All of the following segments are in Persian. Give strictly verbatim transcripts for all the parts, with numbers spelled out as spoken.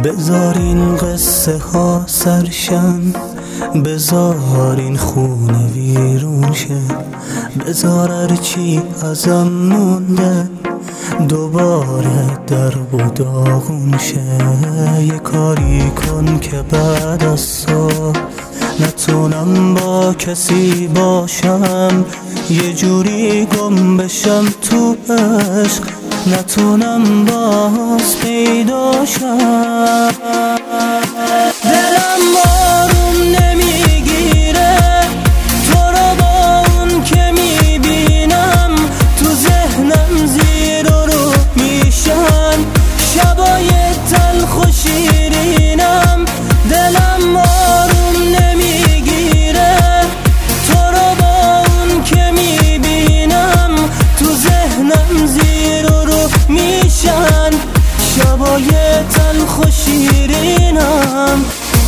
بذار این قصه ها سرشن، بذار این خونه ویرون شه، بذار هرچی ازم مونده دوباره درب و داغون شه. یه کاری کن که بعد از صبح نتونم با کسی باشم، یه جوری گم بشم تو عشق نتونم باز پیداشم. دلم بارون نمیگیره تو رو با اون که میبینم، تو ذهنم زیر و رو میشن شبای تلخ و شیرینم. دلم بارون نمیگیره تو رو با اون که میبینم، تو ذهنم زیر و رو میشن شبای تلخ و شیرینم.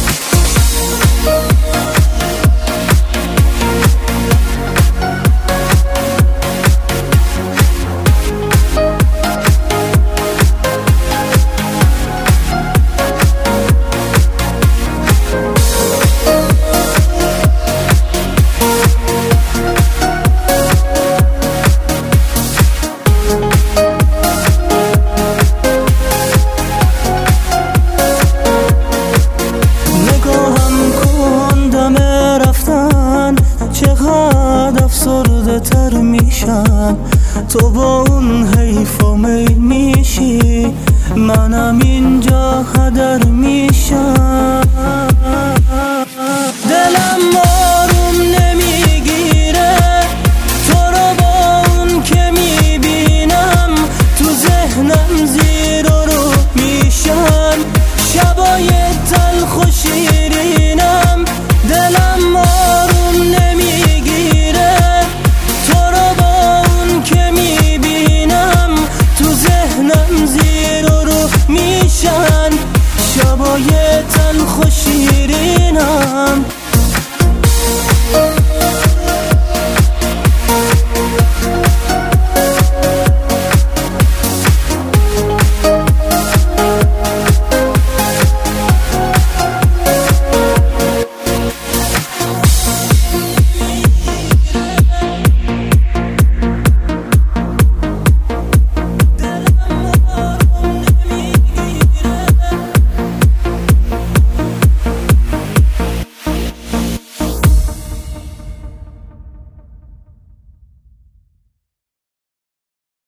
چقدر افسرده تر میشم تو با اون حیف و میل میشی، منم اینجا هدر میشم. دلم